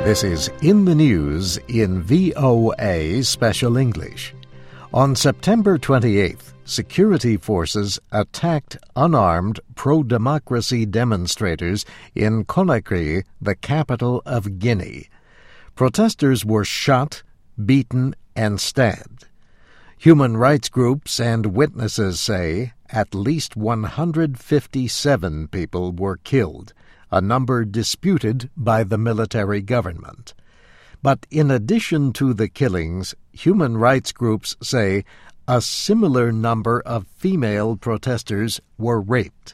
This is In the News in VOA Special English. On September 28th, security forces attacked unarmed pro-democracy demonstrators in Conakry, the capital of Guinea. Protesters were shot, beaten, and stabbed. Human rights groups and witnesses say at least 157 people were killed, a number disputed by the military government. But in addition to the killings, human rights groups say a similar number of female protesters were raped.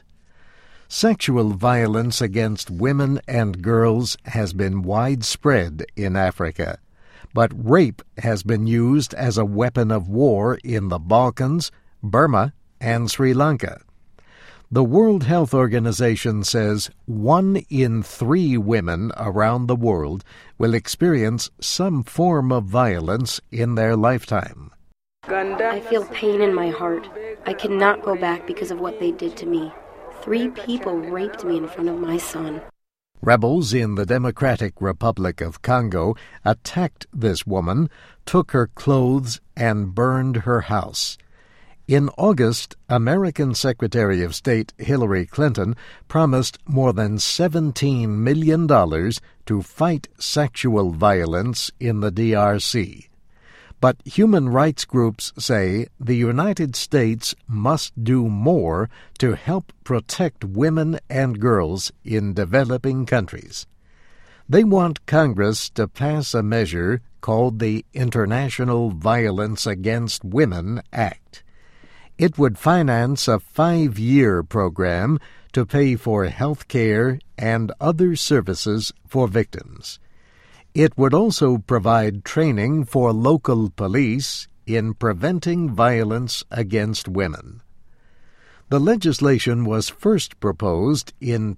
Sexual violence against women and girls has been widespread in Africa, but rape has been used as a weapon of war in the Balkans, Burma, and Sri Lanka. The World Health Organization says 1 in 3 women around the world will experience some form of violence in their lifetime. I feel pain in my heart. I cannot go back because of what they did to me. 3 people raped me in front of my son. Rebels in the Democratic Republic of Congo attacked this woman, took her clothes, and burned her house. In August, American Secretary of State Hillary Clinton promised more than $17 million to fight sexual violence in the DRC. But human rights groups say the United States must do more to help protect women and girls in developing countries. They want Congress to pass a measure called the International Violence Against Women Act. It would finance a 5-year program to pay for health care and other services for victims. It would also provide training for local police in preventing violence against women. The legislation was first proposed in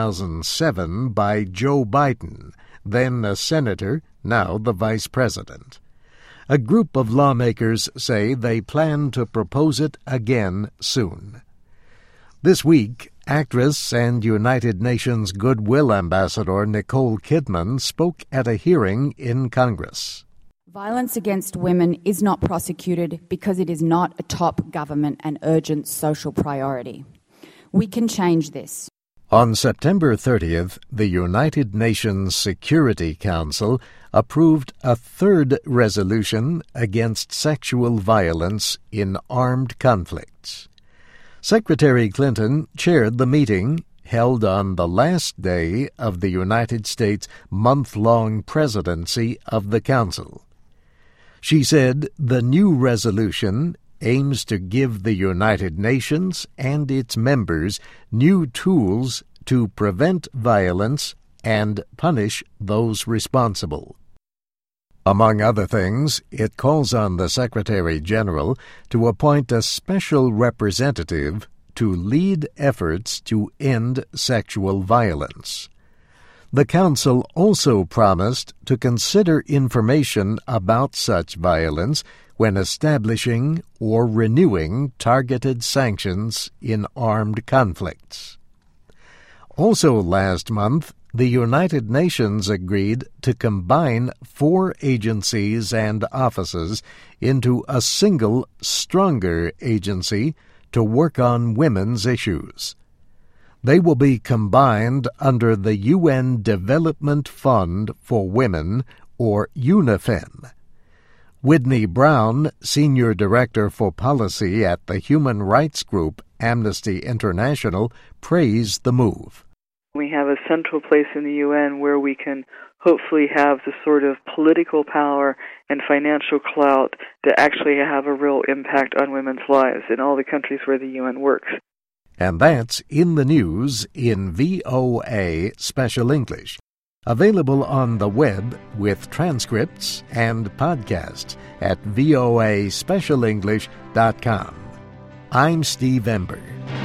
2007 by Joe Biden, then a senator, now the vice president. A group of lawmakers say they plan to propose it again soon. This week, actress and United Nations Goodwill Ambassador Nicole Kidman spoke at a hearing in Congress. Violence against women is not prosecuted because it is not a top government and urgent social priority. We can change this. On September 30th, the United Nations Security Council approved a 3rd resolution against sexual violence in armed conflicts. Secretary Clinton chaired the meeting held on the last day of the United States' month-long presidency of the Council. She said the new resolution aims to give the United Nations and its members new tools to prevent violence and punish those responsible. Among other things, it calls on the Secretary General to appoint a special representative to lead efforts to end sexual violence. The Council also promised to consider information about such violence when establishing or renewing targeted sanctions in armed conflicts. Also last month, the United Nations agreed to combine 4 agencies and offices into a single, stronger agency to work on women's issues. They will be combined under the UN Development Fund for Women, or UNIFEM. Whitney Brown, Senior Director for Policy at the human rights group Amnesty International, praised the move. We have a central place in the UN where we can hopefully have the sort of political power and financial clout to actually have a real impact on women's lives in all the countries where the UN works. And that's In the News in VOA Special English. Available on the web with transcripts and podcasts at voaspecialenglish.com. I'm Steve Ember.